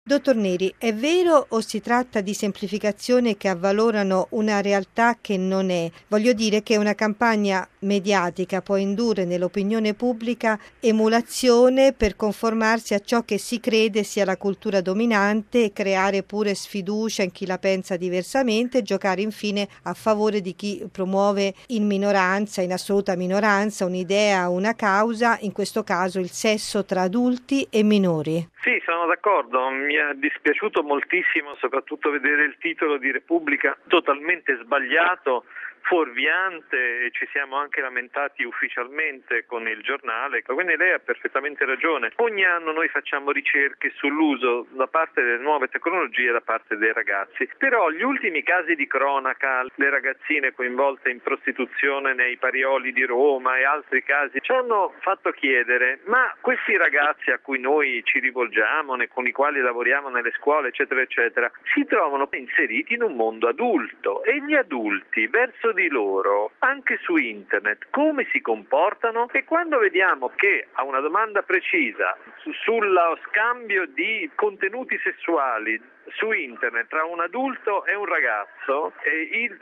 Dottor Neri, è vero o si tratta di semplificazione che avvalorano una realtà che non è? Voglio dire che una campagna mediatica può indurre nell'opinione pubblica emulazione per conformarsi a ciò che si crede sia la cultura dominante e creare pure sfiducia in chi la pensa diversamente e giocare infine a favore di chi promuove in minoranza, in assoluta minoranza, un'idea, una causa, in questo caso il sesso tra adulti e minori. Sì, sono d'accordo, mi è dispiaciuto moltissimo soprattutto vedere il titolo di Repubblica totalmente sbagliato, fuorviante, e ci siamo anche lamentati ufficialmente con il giornale, quindi lei ha perfettamente ragione. Ogni anno noi facciamo ricerche sull'uso da parte delle nuove tecnologie da parte dei ragazzi, però gli ultimi casi di cronaca, le ragazzine coinvolte in prostituzione nei Parioli di Roma e altri casi ci hanno fatto chiedere: ma questi ragazzi a cui noi ci rivolgiamo, con i quali lavoriamo nelle scuole eccetera eccetera, si trovano inseriti in un mondo adulto, e gli adulti verso di loro anche su internet come si comportano? E quando vediamo che a una domanda precisa sullo scambio di contenuti sessuali su internet tra un adulto e un ragazzo il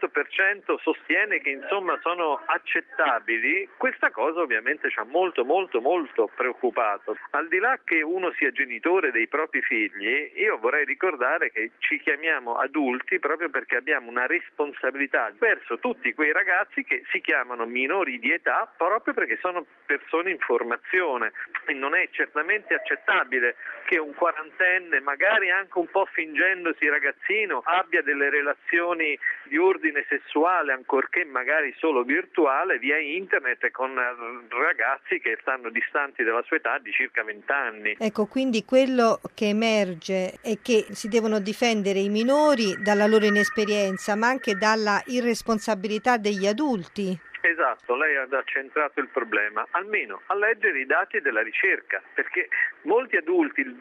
38% sostiene che insomma sono accettabili, questa cosa ovviamente ci ha molto preoccupato. Al di là che uno sia genitore dei propri figli, io vorrei ricordare che ci chiamiamo adulti proprio perché abbiamo una responsabilità verso tutti quei ragazzi che si chiamano minori di età proprio perché sono persone in formazione, e non è certamente accettabile che un quarantenne, magari anche un po' fingendosi ragazzino, abbia delle relazioni di ordine sessuale, ancorché magari solo virtuale, via internet con ragazzi che stanno distanti dalla sua età di circa 20 anni. Ecco, quindi quello che emerge è che si devono difendere i minori dalla loro inesperienza, ma anche dalla irresponsabilità degli adulti. Esatto, lei ha centrato il problema, almeno a leggere i dati della ricerca, perché molti adulti, il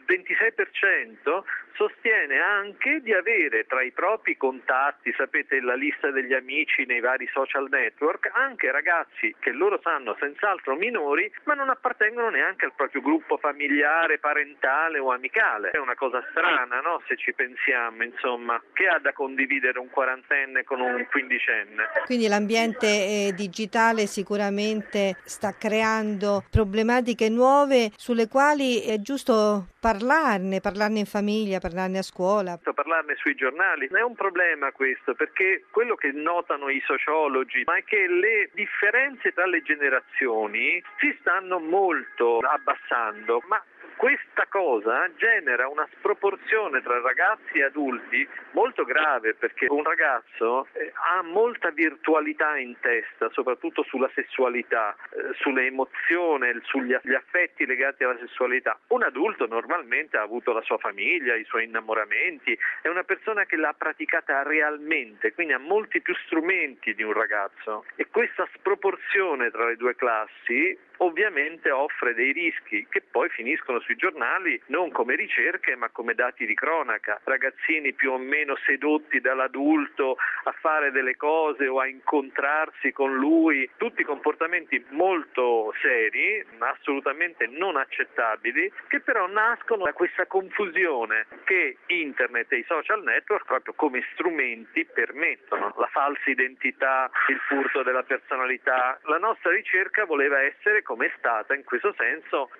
26%, sostiene anche di avere tra i propri contatti, sapete la lista degli amici nei vari social network, anche ragazzi che loro sanno senz'altro minori, ma non appartengono neanche al proprio gruppo familiare, parentale o amicale. È una cosa strana, no? Se ci pensiamo, insomma, che ha da condividere un quarantenne con un quindicenne? Quindi l'ambiente digitale sicuramente sta creando problematiche nuove sulle quali è giusto parlarne in famiglia, parlarne a scuola. Parlarne sui giornali. È un problema questo, perché quello che notano i sociologi è che le differenze tra le generazioni si stanno molto abbassando, ma questa cosa genera una sproporzione tra ragazzi e adulti molto grave, perché un ragazzo ha molta virtualità in testa, soprattutto sulla sessualità, sulle emozioni, sugli affetti legati alla sessualità. Un adulto normalmente ha avuto la sua famiglia, i suoi innamoramenti, è una persona che l'ha praticata realmente, quindi ha molti più strumenti di un ragazzo, e questa sproporzione tra le due classi ovviamente offre dei rischi che poi finiscono sui giornali non come ricerche ma come dati di cronaca. Ragazzini più o meno sedotti dall'adulto a fare delle cose o a incontrarsi con lui, tutti comportamenti molto seri, assolutamente non accettabili, che però nascono da questa confusione che internet e i social network proprio come strumenti permettono, la falsa identità, il furto della personalità. La nostra ricerca voleva essere, come è stata in questo senso,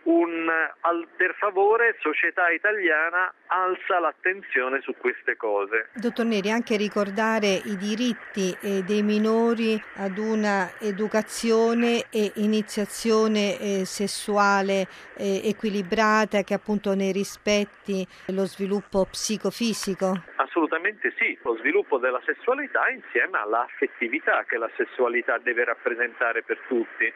per favore società italiana alza l'attenzione su queste cose. Dottor Neri, anche ricordare i diritti dei minori ad una educazione e iniziazione sessuale equilibrata, che appunto ne rispetti lo sviluppo psicofisico. Assolutamente sì, lo sviluppo della sessualità insieme alla affettività che la sessualità deve rappresentare per tutti.